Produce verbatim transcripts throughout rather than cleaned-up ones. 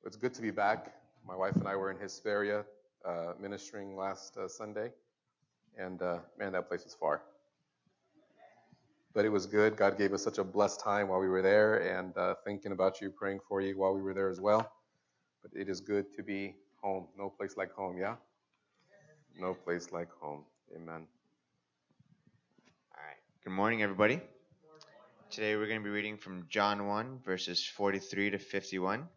It's good to be back. My wife and I were in Hesperia uh, ministering last uh, Sunday, and uh, man, that place was far. But it was good. God gave us such a blessed time while we were there, and uh, thinking about you, praying for you while we were there as well. But it is good to be home. No place like home, yeah? No place like home. Amen. All right. Good morning, everybody. Today we're going to be reading from John one, verses forty-three to fifty-one.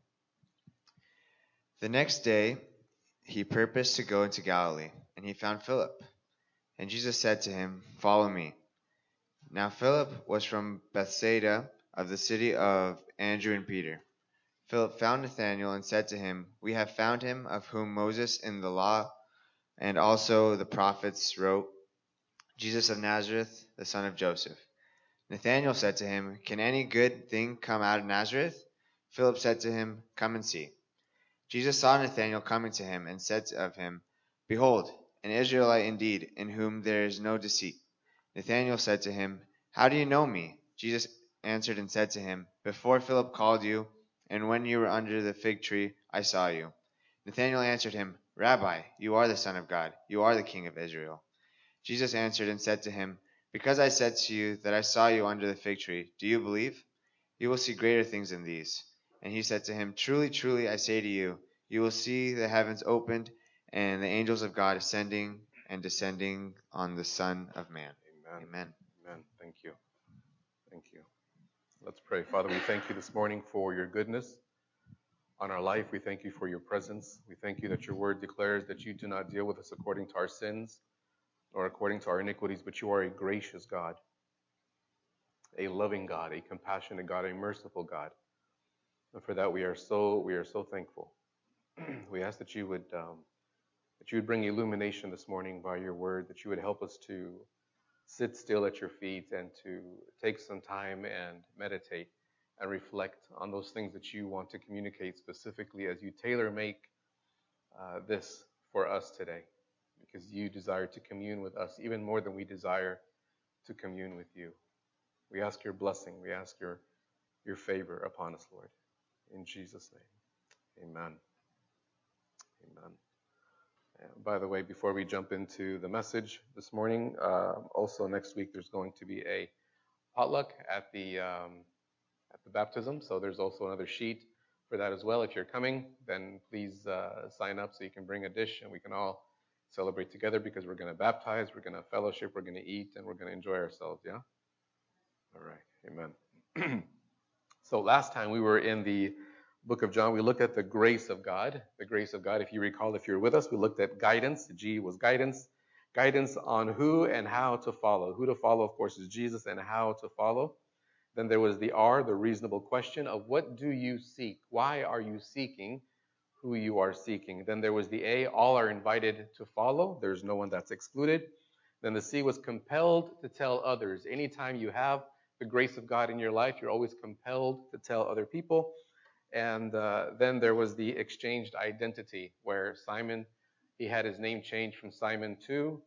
The next day, he purposed to go into Galilee, and he found Philip. And Jesus said to him, "Follow me." Now Philip was from Bethsaida, of the city of Andrew and Peter. Philip found Nathanael and said to him, "We have found him of whom Moses in the law and also the prophets wrote, Jesus of Nazareth, the son of Joseph." Nathanael said to him, "Can any good thing come out of Nazareth?" Philip said to him, "Come and see." Jesus saw Nathanael coming to him and said of him, "Behold, an Israelite indeed, in whom there is no deceit." Nathanael said to him, "How do you know me?" Jesus answered and said to him, "Before Philip called you, and when you were under the fig tree, I saw you." Nathanael answered him, "Rabbi, you are the Son of God. You are the King of Israel." Jesus answered and said to him, "Because I said to you that I saw you under the fig tree, do you believe? You will see greater things than these." And he said to him, "Truly, truly, I say to you, you will see the heavens opened and the angels of God ascending and descending on the Son of Man." Amen. Amen. Amen. Thank you. Thank you. Let's pray. Father, we thank you this morning for your goodness on our life. We thank you for your presence. We thank you that your word declares that you do not deal with us according to our sins or according to our iniquities, but you are a gracious God, a loving God, a compassionate God, a merciful God. And for that we are so we are so thankful. We ask that you would um, that you would bring illumination this morning by your word, that you would help us to sit still at your feet and to take some time and meditate and reflect on those things that you want to communicate specifically as you tailor make uh, this for us today, because you desire to commune with us even more than we desire to commune with you. We ask your blessing. We ask your, your favor upon us, Lord. In Jesus' name, amen. Amen. And by the way, before we jump into the message this morning, uh, also next week there's going to be a potluck at the um, at the baptism. So there's also another sheet for that as well. If you're coming, then please uh, sign up so you can bring a dish and we can all celebrate together, because we're going to baptize, we're going to fellowship, we're going to eat, and we're going to enjoy ourselves. Yeah? All right. Amen. So last time we were in the book of John, we looked at the grace of God. The grace of God, if you recall, if you're with us, we looked at guidance. The G was guidance. Guidance on who and how to follow. Who to follow, of course, is Jesus, and how to follow. Then there was the R, the reasonable question of what do you seek? Why are you seeking who you are seeking? Then there was the A, all are invited to follow. There's no one that's excluded. Then the C was compelled to tell others. Anytime you have the grace of God in your life, you're always compelled to tell other people. And uh, then there was the exchanged identity, where Simon, he had his name changed from Simon to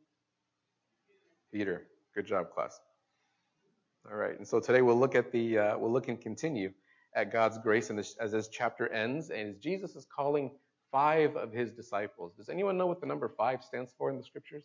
Peter. Good job, class. All right, and so today we'll look at the, uh, we'll look and continue at God's grace and this, as this chapter ends, and as Jesus is calling five of his disciples. Does anyone know what the number five stands for in the scriptures?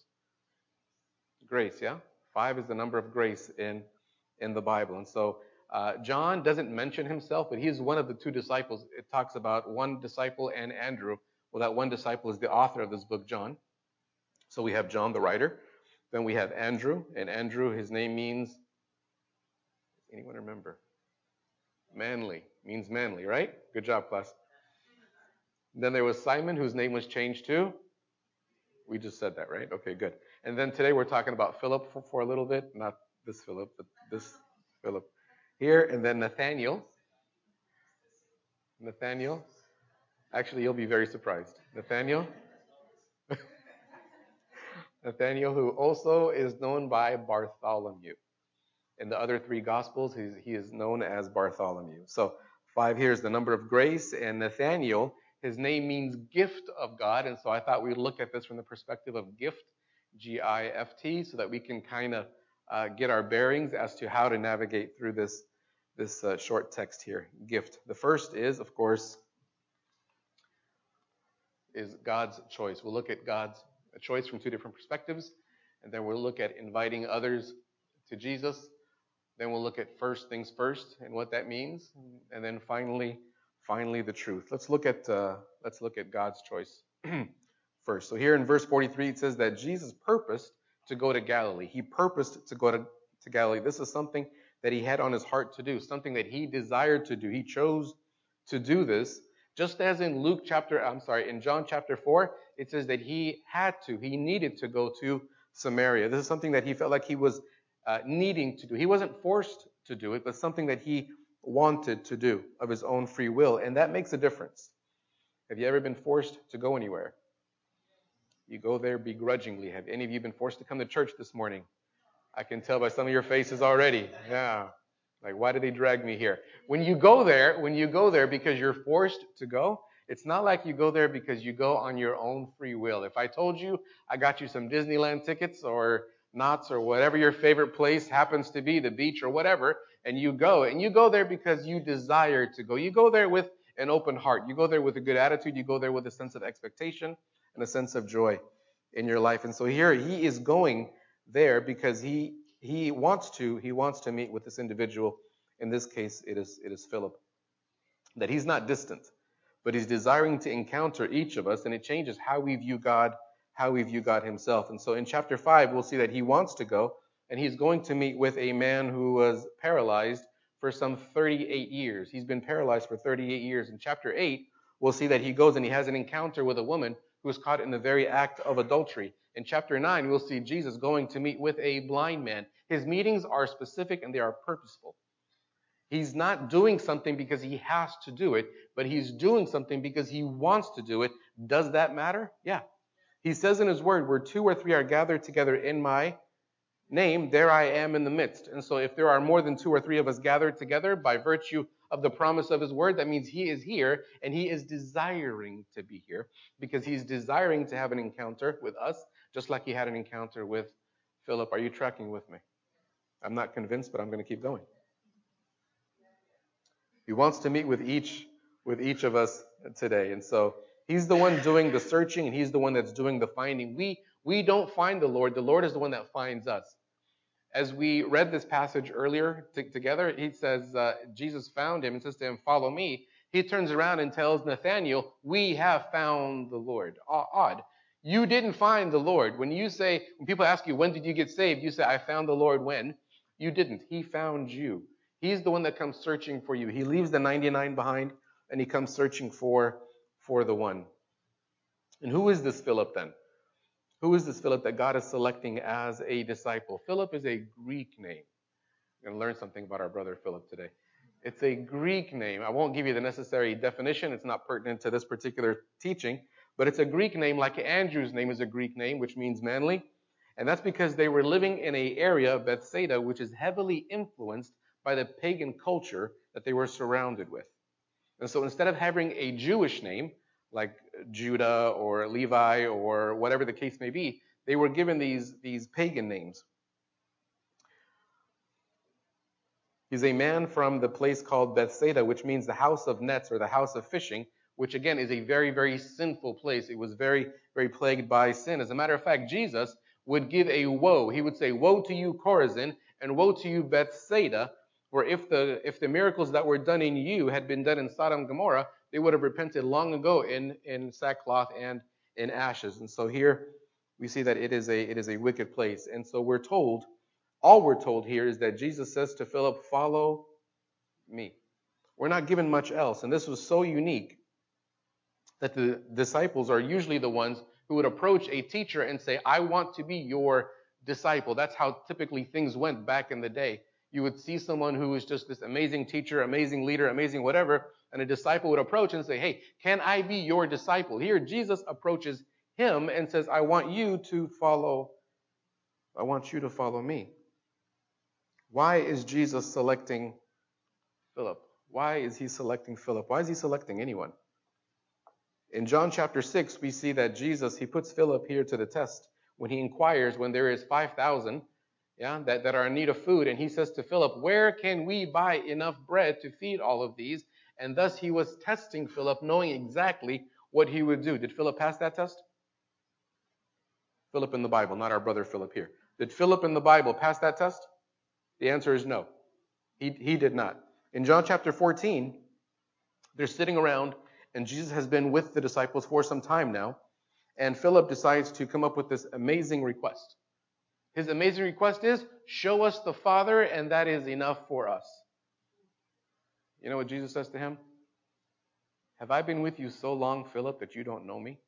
Grace, yeah? Five is the number of grace in, in the Bible. And so uh, John doesn't mention himself, but he is one of the two disciples. It talks about one disciple and Andrew. Well, that one disciple is the author of this book, John. So we have John, the writer. Then we have Andrew, and Andrew, his name means, anyone remember? Manly, means manly, right? Good job, class. Then there was Simon, whose name was changed to? We just said that, right? Okay, good. And then today we're talking about Philip for, for a little bit. Not this Philip, but this Philip here. And then Nathaniel. Nathaniel. Actually, you'll be very surprised. Nathaniel. Nathaniel, who also is known by Bartholomew. In the other three Gospels, he's, he is known as Bartholomew. So five here is the number of grace. And Nathaniel, his name means gift of God. And so I thought we'd look at this from the perspective of gift, G I F T, so that we can kind of uh, get our bearings as to how to navigate through this, this uh, short text here, gift. The first is, of course, is God's choice. We'll look at God's choice from two different perspectives, and then we'll look at inviting others to Jesus. Then we'll look at first things first and what that means, and then finally, finally the truth. Let's look at uh, let's look at God's choice first. So here in verse forty-three, it says that Jesus purposed to go to Galilee. He purposed to go to, to Galilee. This is something that he had on his heart to do, something that he desired to do. He chose to do this. Just as in Luke chapter, I'm sorry, in John chapter four, it says that he had to, he needed to go to Samaria. This is something that he felt like he was uh, needing to do. He wasn't forced to do it, but something that he wanted to do of his own free will. And that makes a difference. Have you ever been forced to go anywhere? You go there begrudgingly. Have any of you been forced to come to church this morning? I can tell by some of your faces already. Yeah. Like, why did they drag me here? When you go there, when you go there because you're forced to go, it's not like you go there because you go on your own free will. If I told you I got you some Disneyland tickets or Knott's or whatever your favorite place happens to be, the beach or whatever, and you go, and you go there because you desire to go. You go there with an open heart. You go there with a good attitude. You go there with a sense of expectation and a sense of joy in your life. And so here he is going there because he he wants to he wants to meet with this individual. In this case, it is it is Philip. That he's not distant, but he's desiring to encounter each of us, and it changes how we view God, how we view God himself. And so in chapter five, we'll see that he wants to go, and he's going to meet with a man who was paralyzed for some thirty-eight years. He's been paralyzed for thirty-eight years. In chapter eight, we'll see that he goes and he has an encounter with a woman who was caught in the very act of adultery. In chapter nine, we'll see Jesus going to meet with a blind man. His meetings are specific and they are purposeful. He's not doing something because he has to do it, but he's doing something because he wants to do it. Does that matter? Yeah. He says in his word, where two or three are gathered together in my name, there I am in the midst. And so if there are more than two or three of us gathered together by virtue of the promise of his word, that means he is here and he is desiring to be here because he's desiring to have an encounter with us, just like he had an encounter with Philip. Are you tracking with me? I'm not convinced, but I'm going to keep going. He wants to meet with each with each of us today. And so he's the one doing the searching and he's the one that's doing the finding. We we don't find the Lord. The Lord is the one that finds us. As we read this passage earlier t- together, he says, uh, Jesus found him and says to him, follow me. He turns around and tells Nathanael, we have found the Lord. Odd. You didn't find the Lord. When you say, when people ask you, when did you get saved? You say, I found the Lord when? You didn't. He found you. He's the one that comes searching for you. He leaves the ninety-nine behind and he comes searching for, for the one. And who is this Philip then? Who is this Philip that God is selecting as a disciple? Philip is a Greek name. We're going to learn something about our brother Philip today. It's a Greek name. I won't give you the necessary definition. It's not pertinent to this particular teaching. But it's a Greek name like Andrew's name is a Greek name, which means manly. And that's because they were living in an area of Bethsaida, which is heavily influenced by the pagan culture that they were surrounded with. And so instead of having a Jewish name, like Judah or Levi or whatever the case may be, they were given these, these pagan names. He's a man from the place called Bethsaida, which means the house of nets or the house of fishing, which again is a very, very sinful place. It was very, very plagued by sin. As a matter of fact, Jesus would give a woe. He would say, woe to you, Chorazin, and woe to you, Bethsaida, for if the if the miracles that were done in you had been done in Sodom and Gomorrah, they would have repented long ago in, in sackcloth and in ashes. And so here we see that it is a it is a wicked place. And so we're told, all we're told here is that Jesus says to Philip, follow me. We're not given much else. And this was so unique that the disciples are usually the ones who would approach a teacher and say, I want to be your disciple. That's how typically things went back in the day. You would see someone who was just this amazing teacher, amazing leader, amazing whatever, and a disciple would approach and say, hey, can I be your disciple? Here, Jesus approaches him and says, I want you to follow, I want you to follow me. Why is Jesus selecting Philip? Why is he selecting Philip? Why is he selecting anyone? In John chapter six, we see that Jesus, he puts Philip here to the test when he inquires when there is five thousand yeah, that, that are in need of food. And he says to Philip, where can we buy enough bread to feed all of these? And thus he was testing Philip, knowing exactly what he would do. Did Philip pass that test? Philip in the Bible, not our brother Philip here. Did Philip in the Bible pass that test? The answer is no. He, he did not. In John chapter fourteen, they're sitting around, and Jesus has been with the disciples for some time now, and Philip decides to come up with this amazing request. His amazing request is, show us the Father, and that is enough for us. You know what Jesus says to him? Have I been with you so long, Philip, that you don't know me?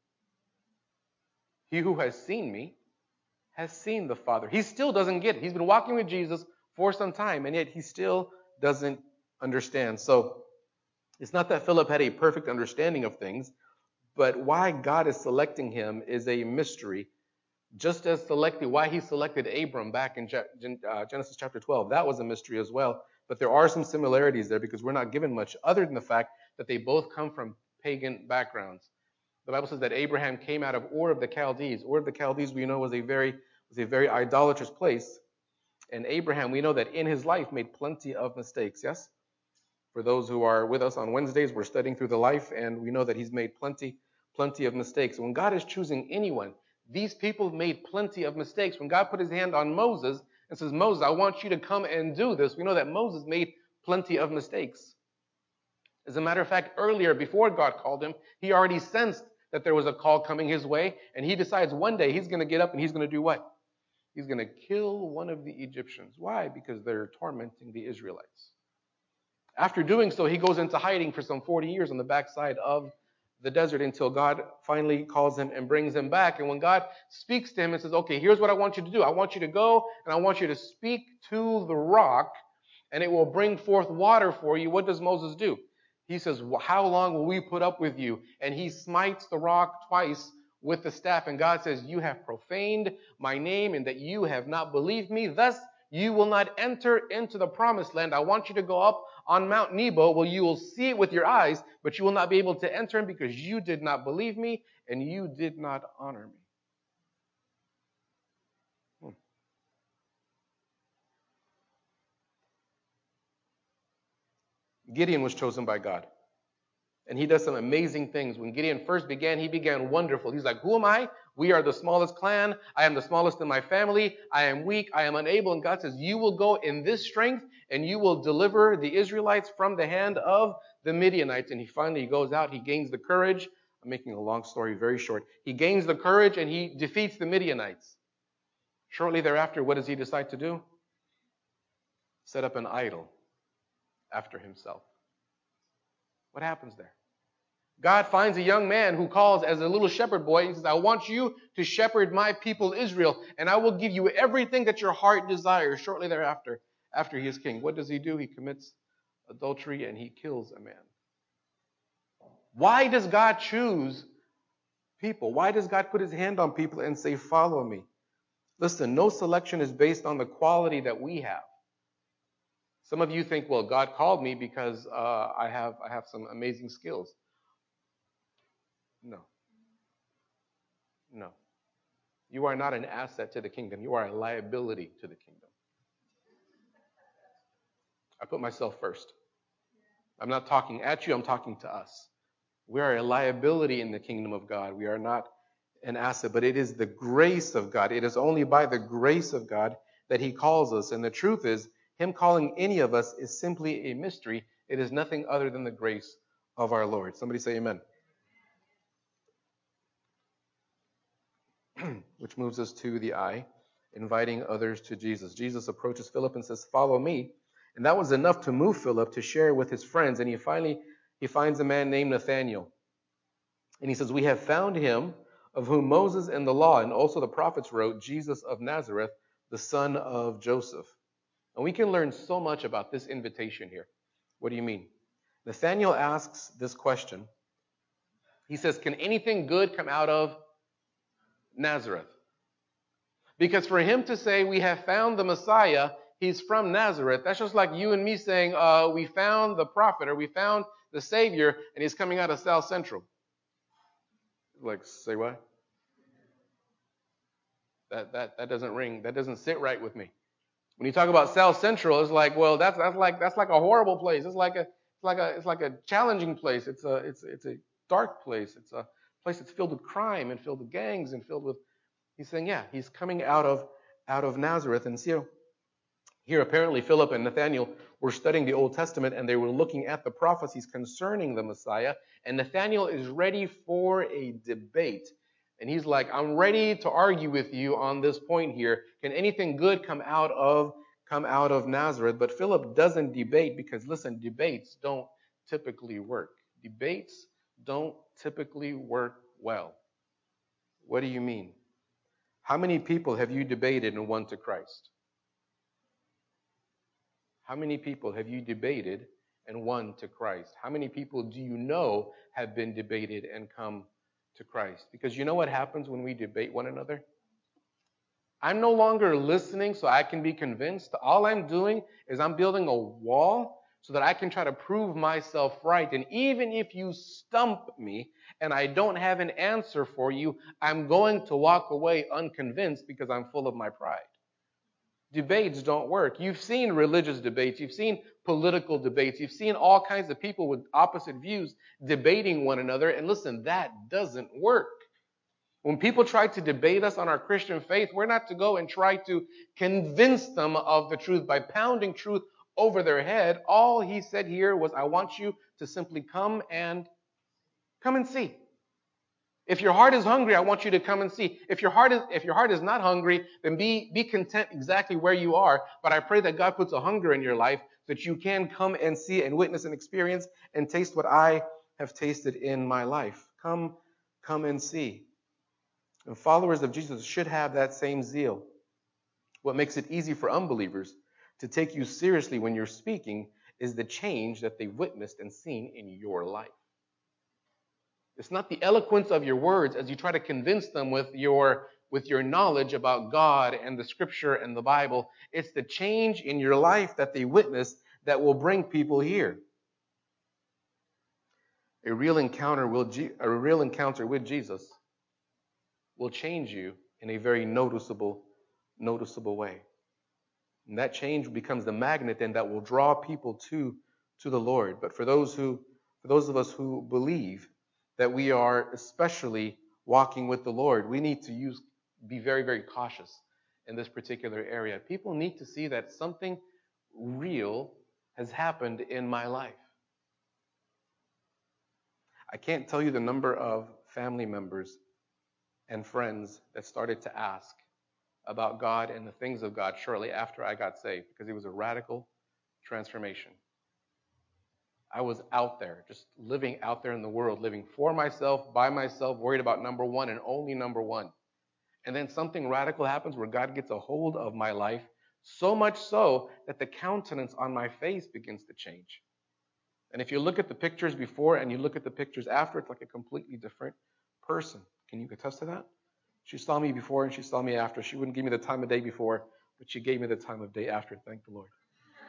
He who has seen me has seen the Father. He still doesn't get it. He's been walking with Jesus for some time, and yet he still doesn't understand. So it's not that Philip had a perfect understanding of things, but why God is selecting him is a mystery. Just as selected, why he selected Abram back in Genesis chapter twelve, that was a mystery as well. But there are some similarities there because we're not given much other than the fact that they both come from pagan backgrounds. The Bible says that Abraham came out of Ur of the Chaldees. Ur of the Chaldees, we know, was a very was a very idolatrous place. And Abraham, we know that in his life made plenty of mistakes, yes? For those who are with us on Wednesdays, we're studying through the life, and we know that he's made plenty, plenty of mistakes. When God is choosing anyone, these people made plenty of mistakes. When God put his hand on Moses and says, Moses, I want you to come and do this, we know that Moses made plenty of mistakes. As a matter of fact, earlier, before God called him, he already sensed that there was a call coming his way, and he decides one day he's going to get up and he's going to do what? He's going to kill one of the Egyptians. Why? Because they're tormenting the Israelites. After doing so, he goes into hiding for some forty years on the backside of the desert until God finally calls him and brings him back. And when God speaks to him and says, okay, here's what I want you to do. I want you to go and I want you to speak to the rock and it will bring forth water for you. What does Moses do? He says, well, how long will we put up with you? And he smites the rock twice with the staff. And God says, you have profaned my name and that you have not believed me. Thus, you will not enter into the promised land. I want you to go up on Mount Nebo, where you will see it with your eyes, but you will not be able to enter in because you did not believe me and you did not honor me. Hmm. Gideon was chosen by God. And he does some amazing things. When Gideon first began, he began wonderful. He's like, who am I? We are the smallest clan. I am the smallest in my family. I am weak. I am unable. And God says, you will go in this strength and you will deliver the Israelites from the hand of the Midianites. And he finally goes out. He gains the courage. I'm making a long story very short. He gains the courage and he defeats the Midianites. Shortly thereafter, what does he decide to do? Set up an idol after himself. What happens there? God finds a young man who calls as a little shepherd boy and says, I want you to shepherd my people Israel, and I will give you everything that your heart desires. Shortly thereafter, after he is king, what does he do? He commits adultery and he kills a man. Why does God choose people? Why does God put his hand on people and say, follow me? Listen, no selection is based on the quality that we have. Some of you think, well, God called me because uh, I have I have some amazing skills. No. No. You are not an asset to the kingdom. You are a liability to the kingdom. I put myself first. I'm not talking at you. I'm talking to us. We are a liability in the kingdom of God. We are not an asset, but it is the grace of God. It is only by the grace of God that he calls us. And the truth is, him calling any of us is simply a mystery. It is nothing other than the grace of our Lord. Somebody say amen. Which moves us to the I, inviting others to Jesus. Jesus approaches Philip and says, follow me. And that was enough to move Philip to share with his friends. And he finally, he finds a man named Nathanael. And he says, we have found him of whom Moses and the law and also the prophets wrote, Jesus of Nazareth, the son of Joseph. And we can learn so much about this invitation here. What do you mean? Nathanael asks this question. He says, can anything good come out of Nazareth? Because for him to say, we have found the Messiah, he's from Nazareth, that's just like you and me saying, uh, we found the prophet or we found the Savior and he's coming out of South Central. Like, say what? That, that, that doesn't ring, that doesn't sit right with me. When you talk about South Central, it's like, well, that's, that's like, that's like a horrible place. It's like a, it's like a, it's like a challenging place. It's a, it's, it's a dark place. It's a place that's filled with crime and filled with gangs and filled with, he's saying, yeah, he's coming out of, out of Nazareth. And so here apparently Philip and Nathanael were studying the Old Testament and they were looking at the prophecies concerning the Messiah. And Nathanael is ready for a debate. And he's like, I'm ready to argue with you on this point here. Can anything good come out of come out of Nazareth? But Philip doesn't debate because, listen, debates don't typically work. Debates don't typically work well. What do you mean? How many people have you debated and won to Christ? How many people have you debated and won to Christ? How many people do you know have been debated and come to Christ? Because you know what happens when we debate one another? I'm no longer listening so I can be convinced. All I'm doing is I'm building a wall so that I can try to prove myself right. And even if you stump me and I don't have an answer for you, I'm going to walk away unconvinced because I'm full of my pride. Debates don't work. You've seen religious debates. You've seen political debates. You've seen all kinds of people with opposite views debating one another. And listen, that doesn't work. When people try to debate us on our Christian faith, we're not to go and try to convince them of the truth by pounding truth over their head. All he said here was, I want you to simply come and come and see. If your heart is hungry, I want you to come and see. If your heart is, if your heart is not hungry, then be, be content exactly where you are. But I pray that God puts a hunger in your life so that you can come and see and witness and experience and taste what I have tasted in my life. Come, come and see. And followers of Jesus should have that same zeal. What makes it easy for unbelievers to take you seriously when you're speaking is the change that they've witnessed and seen in your life. It's not the eloquence of your words as you try to convince them with your, with your knowledge about God and the Scripture and the Bible. It's the change in your life that they witness that will bring people here. A real encounter will, a real encounter with Jesus will change you in a very noticeable, noticeable way. And that change becomes the magnet then that will draw people to, to the Lord. But for those who, for those of us who believe that we are especially walking with the Lord, we need to use, be very, very cautious in this particular area. People need to see that something real has happened in my life. I can't tell you the number of family members and friends that started to ask about God and the things of God shortly after I got saved, because it was a radical transformation. I was out there, just living out there in the world, living for myself, by myself, worried about number one and only number one. And then something radical happens where God gets a hold of my life, so much so that the countenance on my face begins to change. And if you look at the pictures before and you look at the pictures after, it's like a completely different person. Can you attest to that? She saw me before and she saw me after. She wouldn't give me the time of day before, but she gave me the time of day after. Thank the Lord.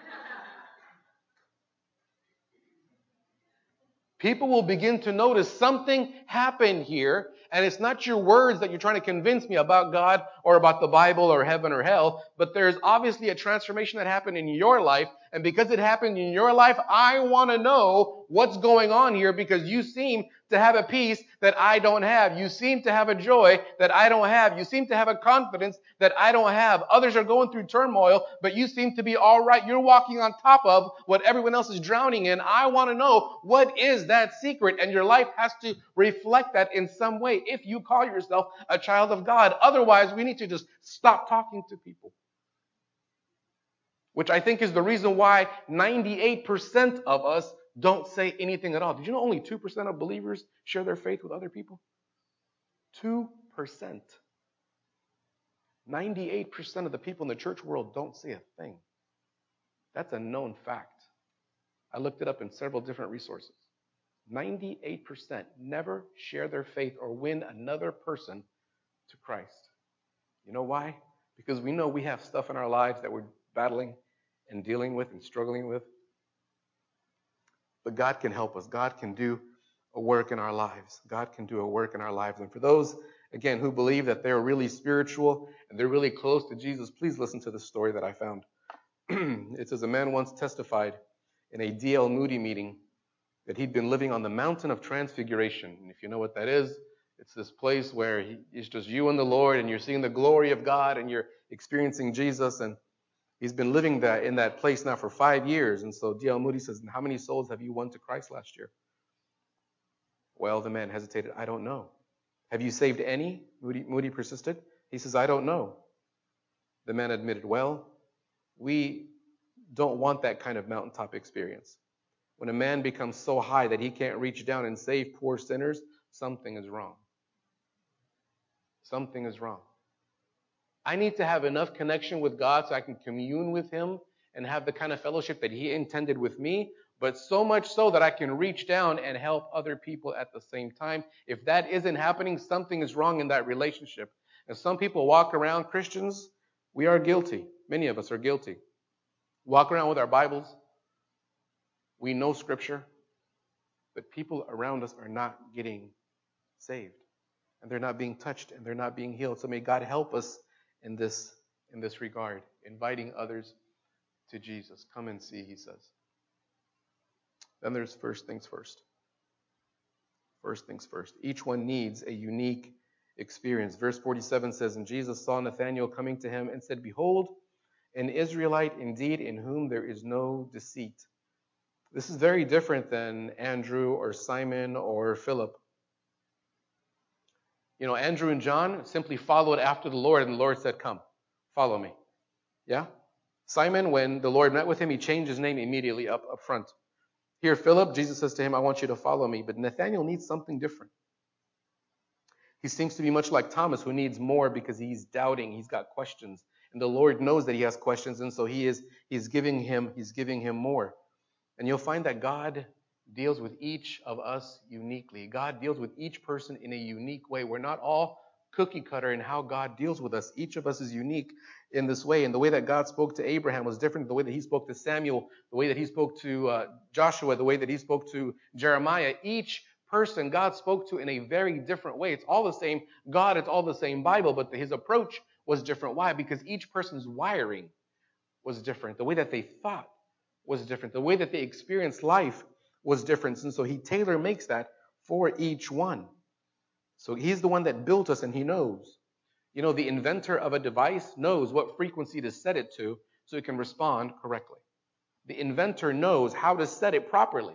People will begin to notice something happened here, and it's not your words that you're trying to convince me about God or about the Bible or heaven or hell, but there's obviously a transformation that happened in your life, and because it happened in your life, I want to know what's going on here because you seem to have a peace that I don't have. You seem to have a joy that I don't have. You seem to have a confidence that I don't have. Others are going through turmoil, but you seem to be all right. You're walking on top of what everyone else is drowning in. I want to know what is that secret, and your life has to reflect that in some way if you call yourself a child of God. Otherwise, we need to just stop talking to people. Which I think is the reason why ninety-eight percent of us don't say anything at all. Did you know only two percent of believers share their faith with other people? two percent. ninety-eight percent of the people in the church world don't say a thing. That's a known fact. I looked it up in several different resources. ninety-eight percent never share their faith or win another person to Christ. You know why? Because we know we have stuff in our lives that we're battling and dealing with and struggling with. But God can help us. God can do a work in our lives. God can do a work in our lives. And for those, again, who believe that they're really spiritual and they're really close to Jesus, please listen to this story that I found. It says a man once testified in a D L Moody meeting that he'd been living on the mountain of transfiguration. And if you know what that is, it's this place where he, it's just you and the Lord, and you're seeing the glory of God, and you're experiencing Jesus. And he's been living that in that place now for five years. And so D L Moody says, how many souls have you won to Christ last year? Well, the man hesitated. I don't know. Have you saved any? Moody, Moody persisted. He says, I don't know. The man admitted, well, we don't want that kind of mountaintop experience. When a man becomes so high that he can't reach down and save poor sinners, something is wrong. Something is wrong. I need to have enough connection with God so I can commune with him and have the kind of fellowship that he intended with me, but so much so that I can reach down and help other people at the same time. If that isn't happening, something is wrong in that relationship. And some people walk around, Christians, we are guilty. Many of us are guilty. Walk around with our Bibles. We know Scripture, but people around us are not getting saved, and they're not being touched, and they're not being healed. So may God help us in this in this regard, inviting others to Jesus. Come and see, he says. Then there's first things first. First things first. Each one needs a unique experience. Verse forty-seven says, and Jesus saw Nathanael coming to him and said, behold, an Israelite indeed in whom there is no deceit. This is very different than Andrew or Simon or Philip. You know, Andrew and John simply followed after the Lord, and the Lord said, come, follow me. Yeah? Simon, when the Lord met with him, he changed his name immediately up, up front. Here, Philip, Jesus says to him, I want you to follow me. But Nathanael needs something different. He seems to be much like Thomas, who needs more because he's doubting, he's got questions. And the Lord knows that he has questions, and so he is he's giving him, he's giving him more. And you'll find that God deals with each of us uniquely. God deals with each person in a unique way. We're not all cookie cutter in how God deals with us. Each of us is unique in this way. And the way that God spoke to Abraham was different. The way that he spoke to Samuel, the way that he spoke to uh, Joshua, the way that he spoke to Jeremiah. Each person God spoke to in a very different way. It's all the same God. It's all the same Bible. But his approach was different. Why? Because each person's wiring was different. The way that they thought was different. The way that they experienced life was different. And so he tailor makes that for each one. So he's the one that built us, and he knows. You know, the inventor of a device knows what frequency to set it to so it can respond correctly. The inventor knows how to set it properly.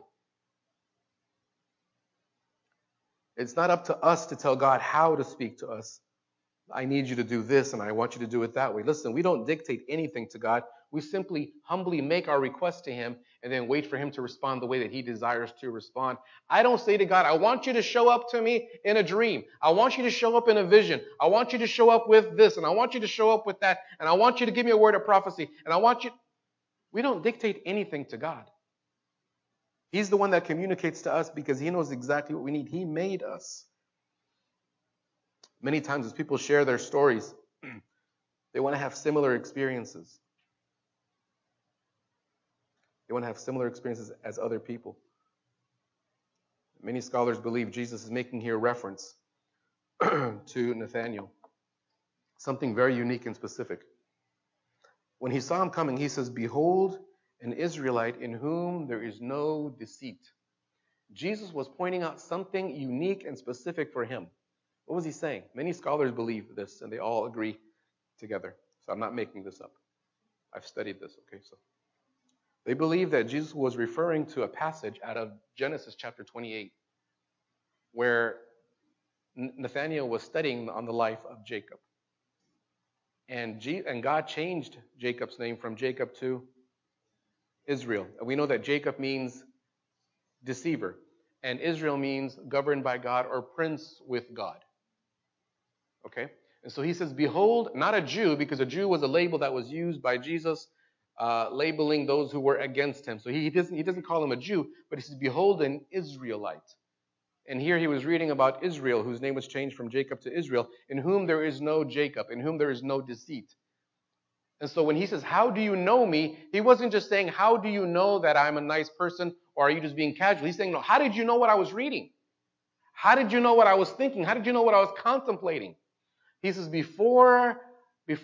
It's not up to us to tell God how to speak to us. I need you to do this, and I want you to do it that way. Listen, we don't dictate anything to God. We simply humbly make our request to him and then wait for him to respond the way that he desires to respond. I don't say to God, I want you to show up to me in a dream. I want you to show up in a vision. I want you to show up with this, and I want you to show up with that, and I want you to give me a word of prophecy, and I want you... We don't dictate anything to God. He's the one that communicates to us because he knows exactly what we need. He made us. Many times as people share their stories, they want to have similar experiences. They want to have similar experiences as other people. Many scholars believe Jesus is making here reference to Nathanael. Something very unique and specific. When he saw him coming, he says, behold, an Israelite in whom there is no deceit. Jesus was pointing out something unique and specific for him. What was he saying? Many scholars believe this, and they all agree together. So I'm not making this up. I've studied this, okay? So they believe that Jesus was referring to a passage out of Genesis chapter twenty-eight, where Nathanael was studying on the life of Jacob. And, G- and God changed Jacob's name from Jacob to Israel. And we know that Jacob means deceiver, and Israel means governed by God or prince with God. Okay? And so he says, behold, not a Jew, because a Jew was a label that was used by Jesus, uh, labeling those who were against him. So he, he doesn't he doesn't call him a Jew, but he says, behold, an Israelite. And here he was reading about Israel, whose name was changed from Jacob to Israel, in whom there is no Jacob, in whom there is no deceit. And so when he says, how do you know me? He wasn't just saying, how do you know that I'm a nice person, or are you just being casual? He's saying, no, how did you know what I was reading? How did you know what I was thinking? How did you know what I was contemplating? He says, before,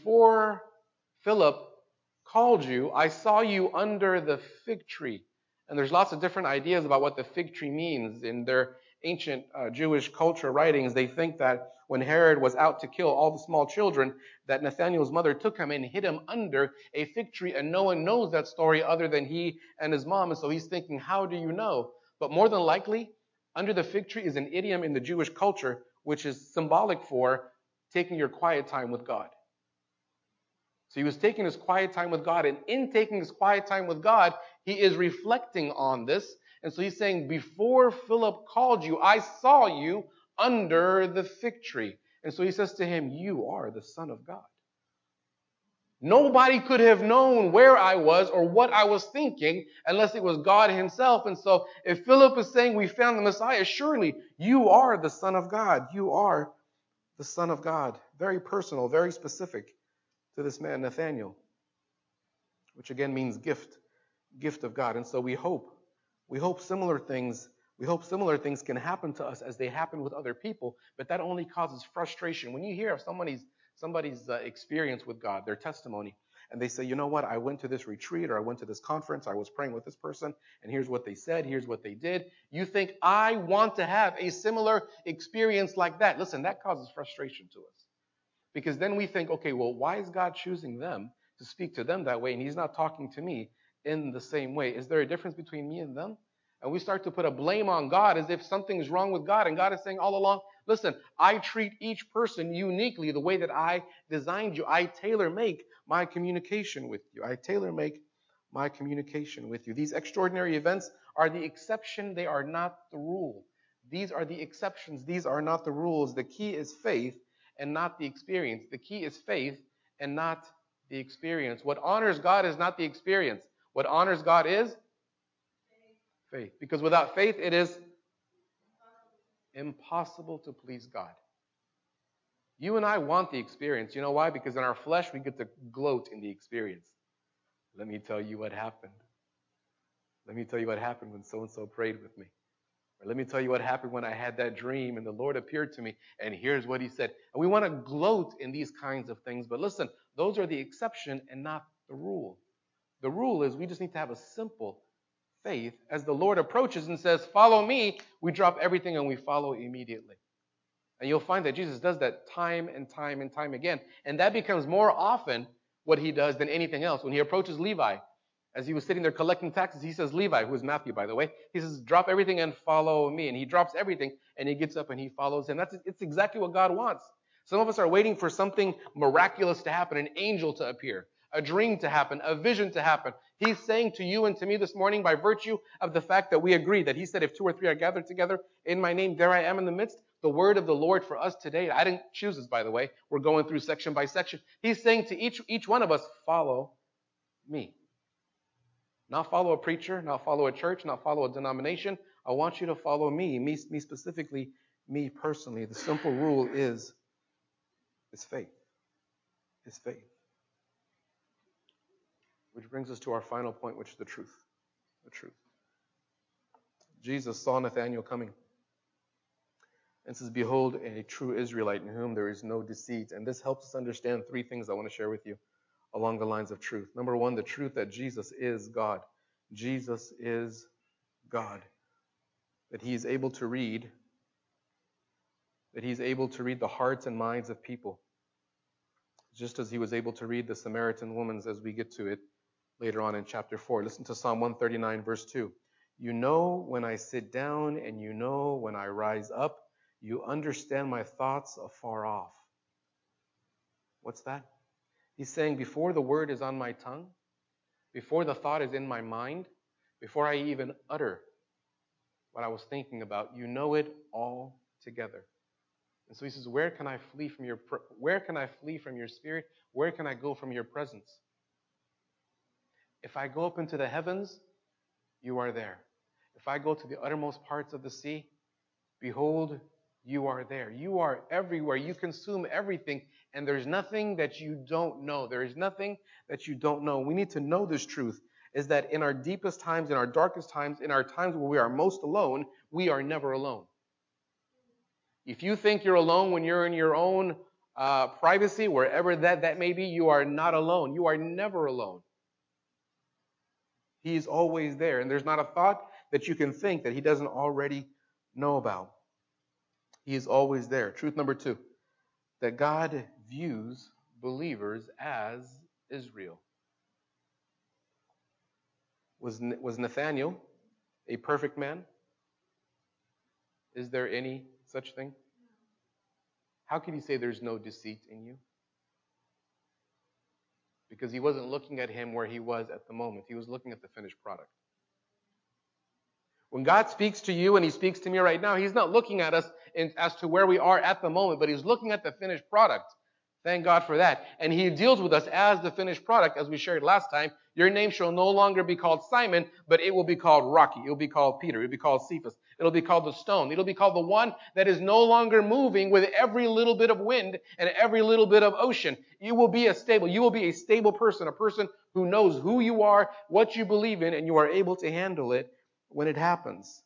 before Philip called you, I saw you under the fig tree. And there's lots of different ideas about what the fig tree means. In their ancient uh, Jewish culture writings, they think that when Herod was out to kill all the small children, that Nathanael's mother took him and hid him under a fig tree, and no one knows that story other than he and his mom. And so he's thinking, how do you know? But more than likely, under the fig tree is an idiom in the Jewish culture, which is symbolic for taking your quiet time with God. So he was taking his quiet time with God, and in taking his quiet time with God, he is reflecting on this. And so he's saying, before Philip called you, I saw you under the fig tree. And so he says to him, you are the Son of God. Nobody could have known where I was or what I was thinking unless it was God himself. And so if Philip is saying we found the Messiah, surely you are the Son of God. You are the Son of God. Very personal, very specific to this man, Nathanael, which again means gift, gift of God. And so we hope, we hope similar things, we hope similar things can happen to us as they happen with other people, but that only causes frustration. When you hear of somebody's somebody's uh, experience with God, their testimony, and they say, you know what, I went to this retreat or I went to this conference, I was praying with this person, and here's what they said, here's what they did. You think, I want to have a similar experience like that. Listen, that causes frustration to us. Because then we think, okay, well, why is God choosing them to speak to them that way, and he's not talking to me in the same way? Is there a difference between me and them? And we start to put a blame on God as if something is wrong with God. And God is saying all along, listen, I treat each person uniquely the way that I designed you. I tailor-make my communication with you. I tailor-make my communication with you. These extraordinary events are the exception. They are not the rule. These are the exceptions. These are not the rules. The key is faith and not the experience. The key is faith and not the experience. What honors God is not the experience. What honors God is faith. Because without faith, it is impossible to please God. You and I want the experience. You know why? Because in our flesh, we get to gloat in the experience. Let me tell you what happened. Let me tell you what happened when so-and-so prayed with me. Or let me tell you what happened when I had that dream and the Lord appeared to me and here's what he said. And we want to gloat in these kinds of things. But listen, those are the exception and not the rule. The rule is we just need to have a simple faith. As the Lord approaches and says, follow me, we drop everything and we follow immediately. And you'll find that Jesus does that time and time and time again. And that becomes more often what he does than anything else. When he approaches Levi, as he was sitting there collecting taxes, he says, Levi, who is Matthew, by the way, he says, drop everything and follow me. And he drops everything and he gets up and he follows him. That's it's exactly what God wants. Some of us are waiting for something miraculous to happen, an angel to appear, a dream to happen, a vision to happen. He's saying to you and to me this morning, by virtue of the fact that we agree that he said, if two or three are gathered together in my name, there I am in the midst. The word of the Lord for us today, I didn't choose this, by the way. We're going through section by section. He's saying to each, each one of us, follow me. Not follow a preacher, not follow a church, not follow a denomination. I want you to follow me, me, me specifically, me personally. The simple rule is, is faith. Is faith. Which brings us to our final point, which is the truth. The truth. Jesus saw Nathanael coming and says, behold, a true Israelite in whom there is no deceit. And this helps us understand three things I want to share with you along the lines of truth. Number one, the truth that Jesus is God. Jesus is God. That he is able to read, that he's able to read the hearts and minds of people. Just as he was able to read the Samaritan woman's as we get to it later on in chapter four. Listen to Psalm one thirty-nine, verse two. You know when I sit down and you know when I rise up. You understand my thoughts afar off. What's that? He's saying before the word is on my tongue, before the thought is in my mind, before I even utter what I was thinking about, you know it all together. And so he says, where can I flee from your where can I flee from your spirit? Where can I go from your presence? If I go up into the heavens, you are there. If I go to the uttermost parts of the sea, behold, you are there. You are everywhere. You consume everything, and there's nothing that you don't know. There is nothing that you don't know. We need to know this truth, is that in our deepest times, in our darkest times, in our times where we are most alone, we are never alone. If you think you're alone when you're in your own uh, privacy, wherever that, that may be, you are not alone. You are never alone. He is always there, and there's not a thought that you can think that he doesn't already know about. He is always there. Truth number two, that God views believers as Israel. Was, was Nathanael a perfect man? Is there any such thing? How can you say there's no deceit in you? Because he wasn't looking at him where he was at the moment. He was looking at the finished product. When God speaks to you and he speaks to me right now, he's not looking at us in, as to where we are at the moment, but he's looking at the finished product. Thank God for that. And he deals with us as the finished product, as we shared last time. Your name shall no longer be called Simon, but it will be called Rocky. It will be called Peter. It will be called Cephas. It'll be called the stone. It'll be called the one that is no longer moving with every little bit of wind and every little bit of ocean. You will be a stable. You will be a stable person, a person who knows who you are, what you believe in, and you are able to handle it when it happens.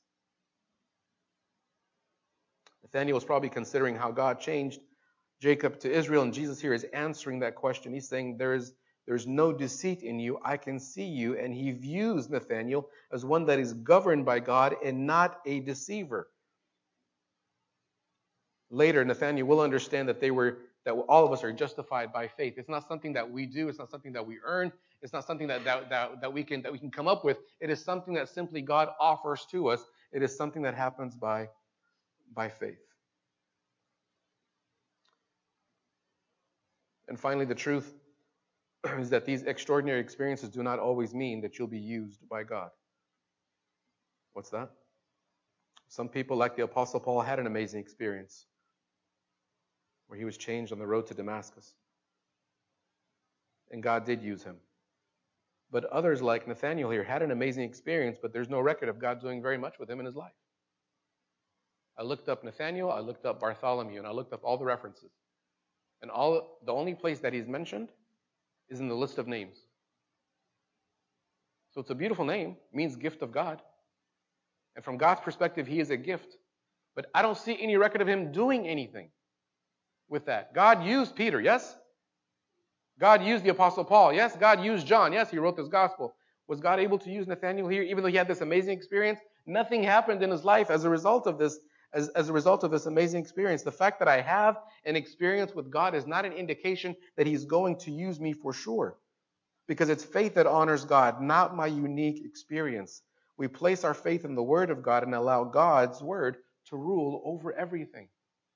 Nathanael was probably considering how God changed Jacob to Israel, and Jesus here is answering that question. He's saying there is there's no deceit in you. I can see you. And he views Nathanael as one that is governed by God and not a deceiver. Later, Nathanael will understand that they were that all of us are justified by faith. It's not something that we do. It's not something that we earn. It's not something that that, that, that we can that we can come up with. It is something that simply God offers to us. It is something that happens by by faith. And finally, the truth is that these extraordinary experiences do not always mean that you'll be used by God. What's that? Some people, like the Apostle Paul, had an amazing experience where he was changed on the road to Damascus. And God did use him. But others, like Nathanael here, had an amazing experience, but there's no record of God doing very much with him in his life. I looked up Nathanael, I looked up Bartholomew, and I looked up all the references. And all the only place that he's mentioned is in the list of names. So it's a beautiful name, means gift of God. And from God's perspective, he is a gift. But I don't see any record of him doing anything with that. God used Peter, yes? God used the Apostle Paul, yes? God used John, yes? He wrote this gospel. Was God able to use Nathanael here, even though he had this amazing experience? Nothing happened in his life as a result of this, as, as a result of this amazing experience. The fact that I have an experience with God is not an indication that he's going to use me for sure. Because it's faith that honors God, not my unique experience. We place our faith in the Word of God and allow God's Word to rule over everything.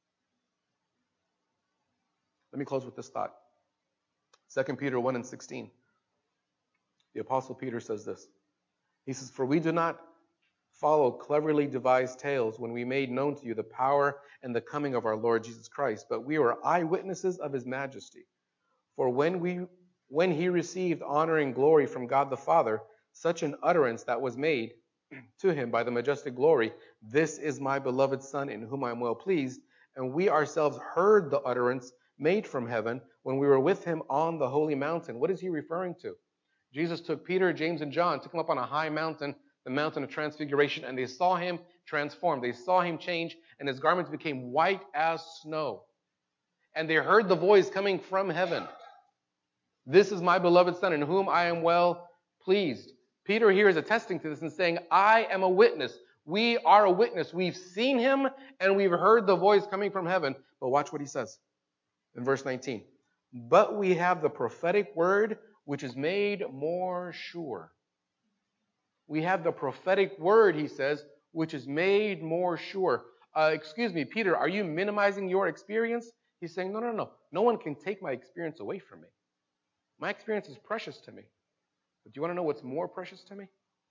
Let me close with this thought. Second Peter one and sixteen. The Apostle Peter says this. He says, "For we do not follow cleverly devised tales when we made known to you the power and the coming of our Lord Jesus Christ, but we were eyewitnesses of his majesty. For when we when he received honor and glory from God the Father, such an utterance that was made to him by the majestic glory, 'This is my beloved Son in whom I am well pleased,' and we ourselves heard the utterance made from heaven when we were with him on the holy mountain." What is he referring to? Jesus took Peter, James, and John, took them up on a high mountain, the mountain of transfiguration, and they saw him transformed. They saw him change, and his garments became white as snow. And they heard the voice coming from heaven. "This is my beloved Son in whom I am well pleased." Peter here is attesting to this and saying, I am a witness. We are a witness. We've seen him and we've heard the voice coming from heaven. But watch what he says in verse nineteen. "But we have the prophetic word which is made more sure." We have the prophetic word, he says, which is made more sure. Uh, excuse me, Peter, are you minimizing your experience? He's saying, no, no, no. No one can take my experience away from me. My experience is precious to me. But do you want to know what's more precious to me?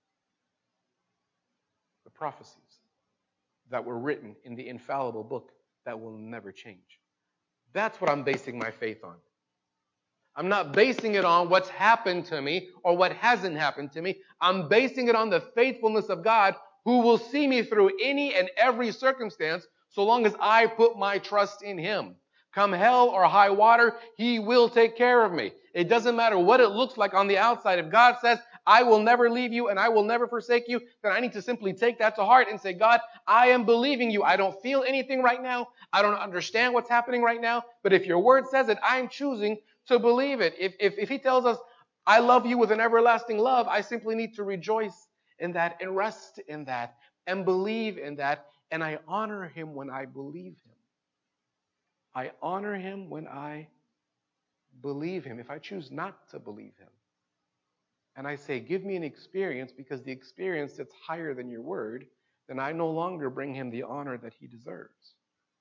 The prophecies that were written in the infallible book that will never change. That's what I'm basing my faith on. I'm not basing it on what's happened to me or what hasn't happened to me. I'm basing it on the faithfulness of God who will see me through any and every circumstance so long as I put my trust in him. Come hell or high water, he will take care of me. It doesn't matter what it looks like on the outside. If God says, I will never leave you and I will never forsake you, then I need to simply take that to heart and say, God, I am believing you. I don't feel anything right now. I don't understand what's happening right now. But if your word says it, I'm choosing to believe it. If, if, if he tells us, I love you with an everlasting love. I simply need to rejoice in that and rest in that and believe in that. And I honor him when I believe him. I honor him when I believe him. If I choose not to believe him, and I say, give me an experience because the experience sits higher than your word, then I no longer bring him the honor that he deserves.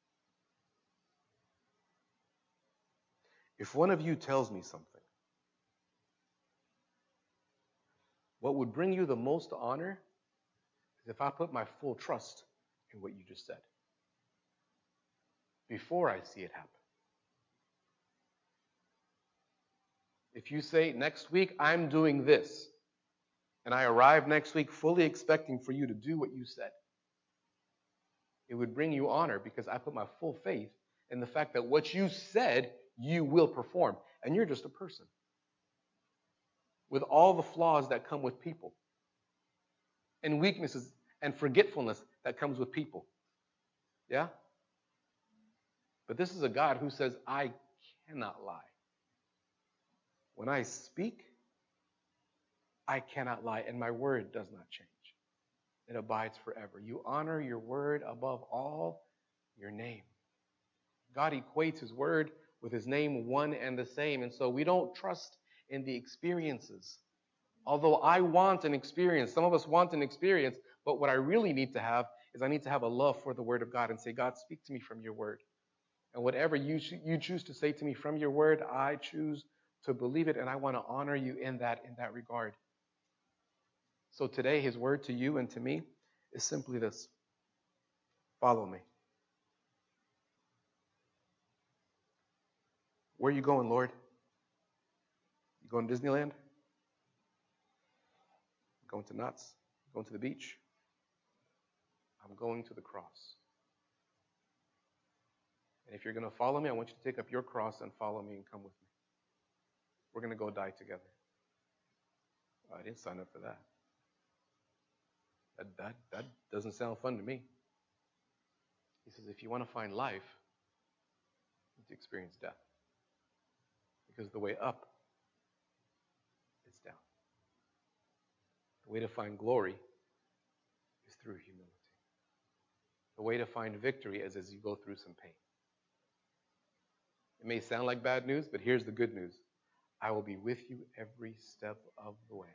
If one of you tells me something, what would bring you the most honor is if I put my full trust in what you just said before I see it happen. If you say, next week I'm doing this, and I arrive next week fully expecting for you to do what you said, it would bring you honor because I put my full faith in the fact that what you said, you will perform. And you're just a person with all the flaws that come with people and weaknesses and forgetfulness that comes with people. Yeah? But this is a God who says, I cannot lie. When I speak, I cannot lie, and my word does not change. It abides forever. You honor your word above all your name. God equates his word with his name one and the same, and so we don't trust in the experiences. Although I want an experience, some of us want an experience, but what I really need to have is I need to have a love for the word of God and say, God, speak to me from your word. And whatever you, you choose to say to me from your word, I choose to believe it, and I want to honor you in that, in that regard. So today, his word to you and to me is simply this. Follow me. Where are you going, Lord? You going to Disneyland? Going to Knott's? Going to the beach? I'm going to the cross. And if you're going to follow me, I want you to take up your cross and follow me and come with me. We're going to go die together. Oh, I didn't sign up for that. That, that. that doesn't sound fun to me. He says, if you want to find life, you need to experience death. Because the way up is down. The way to find glory is through humility. The way to find victory is as you go through some pain. It may sound like bad news, but here's the good news. I will be with you every step of the way.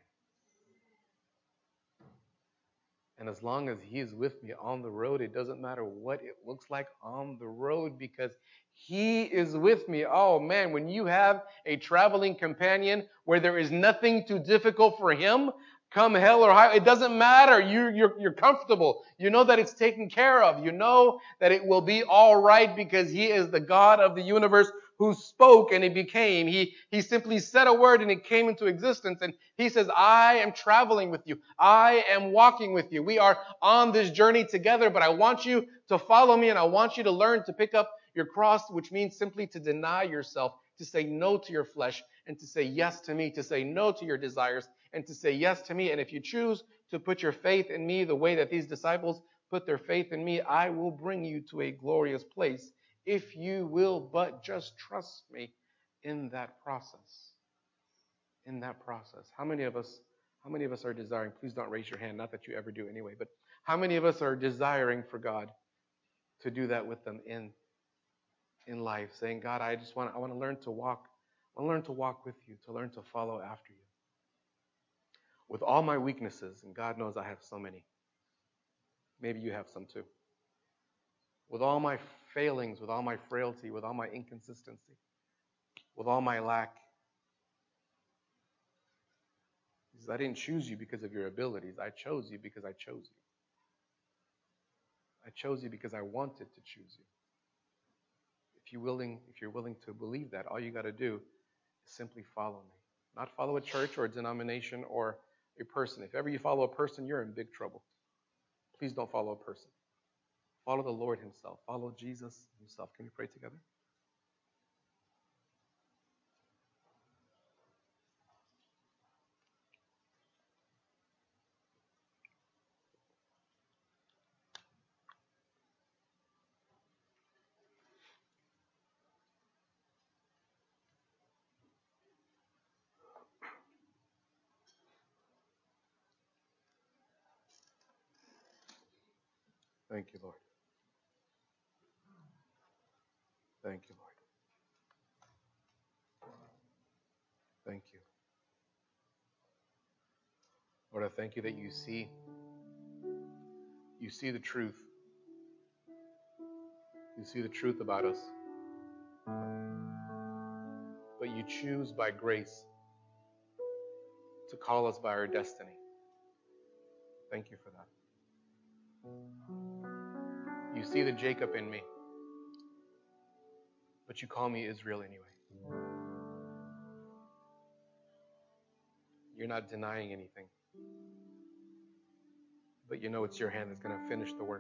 And as long as he is with me on the road, it doesn't matter what it looks like on the road because he is with me. Oh man, when you have a traveling companion where there is nothing too difficult for him, come hell or high, it doesn't matter. You, you're, you're comfortable. You know that it's taken care of. You know that it will be all right because he is the God of the universe who spoke and it became. He, he simply said a word and it came into existence. And he says, I am traveling with you. I am walking with you. We are on this journey together, but I want you to follow me and I want you to learn to pick up your cross, which means simply to deny yourself, to say no to your flesh and to say yes to me, to say no to your desires and to say yes to me. And if you choose to put your faith in me the way that these disciples put their faith in me, I will bring you to a glorious place if you will but just trust me in that process. In that process. How many of us, how many of us are desiring, please don't raise your hand, not that you ever do anyway, but how many of us are desiring for God to do that with them in, in life, saying, God, I just want, I want to learn to walk, I want to learn to walk with you, to learn to follow after you. With all my weaknesses, and God knows I have so many. Maybe you have some too. With all my failings, with all my frailty, with all my inconsistency, with all my lack. He says, I didn't choose you because of your abilities. I chose you because I chose you. I chose you because I wanted to choose you. If you're willing, if you're willing to believe that, all you got to do is simply follow me. Not follow a church or a denomination or a person. If ever you follow a person, you're in big trouble. Please don't follow a person. Follow the Lord himself. Follow Jesus himself. Can we pray together? Thank you, Lord. Thank you, Lord. Thank you. Lord, I thank you that you see, you see the truth. You see the truth about us. But you choose by grace to call us by our destiny. Thank you for that. You see the Jacob in me, but you call me Israel anyway. You're not denying anything, but you know it's your hand that's going to finish the work.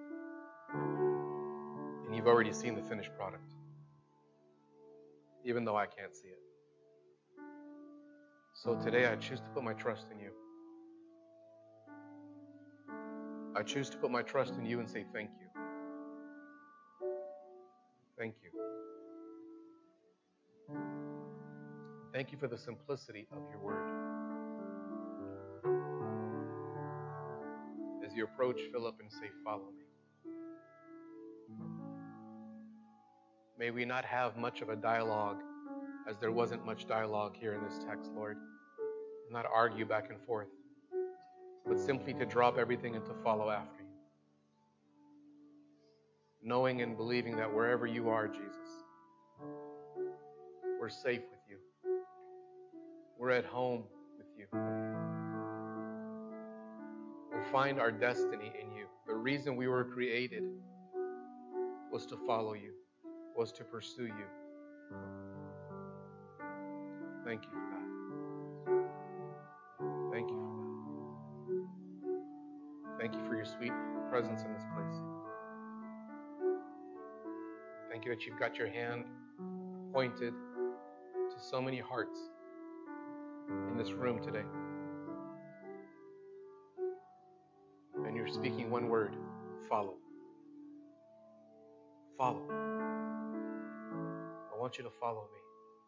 And you've already seen the finished product, even though I can't see it. So today I choose to put my trust in you. I choose to put my trust in you and say thank you. Thank you. Thank you for the simplicity of your word. As you approach Philip and say, follow me. May we not have much of a dialogue, as there wasn't much dialogue here in this text, Lord. Not argue back and forth, but simply to drop everything and to follow after you. Knowing and believing that wherever you are, Jesus, we're safe with you. We're at home with you. We'll find our destiny in you. The reason we were created was to follow you, was to pursue you. Thank you for that. Thank you for that. Thank you for your sweet presence in this place. Thank you that you've got your hand pointed to so many hearts in this room today. And you're speaking one word, follow. Follow. I want you to follow me.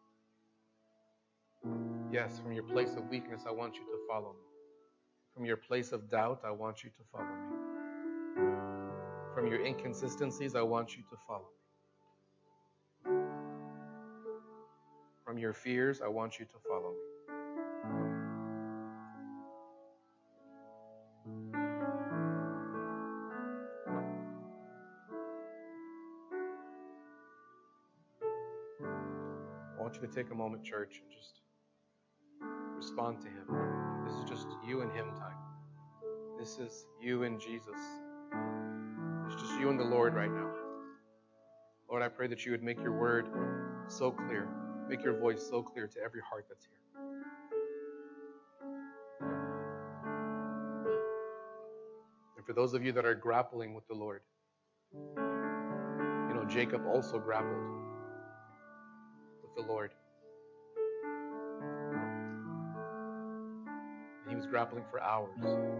Yes, from your place of weakness, I want you to follow me. From your place of doubt, I want you to follow me. From your inconsistencies, I want you to follow me. From your fears, I want you to follow me. I want you to take a moment, church, and just respond to him. This is just you and him time. This is you and Jesus. It's just you and the Lord right now. Lord, I pray that you would make your word so clear, make your voice so clear to every heart that's here. And for those of you that are grappling with the Lord, you know, Jacob also grappled with the Lord. He was grappling for hours.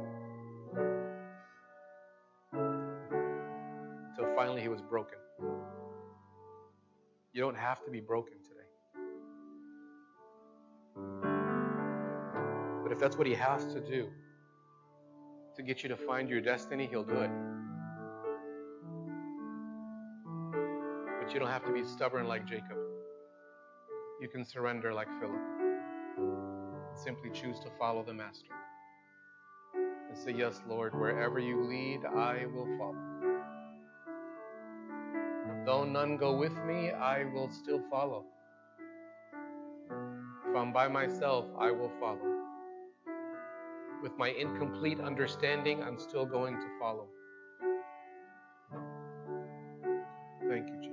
Until finally he was broken. You don't have to be broken today. But if that's what he has to do to get you to find your destiny, he'll do it. But you don't have to be stubborn like Jacob. You can surrender like Philip. And simply choose to follow the Master. And say, yes, Lord, wherever you lead, I will follow. Though none go with me, I will still follow. If I'm by myself, I will follow. With my incomplete understanding, I'm still going to follow. Thank you, Jesus.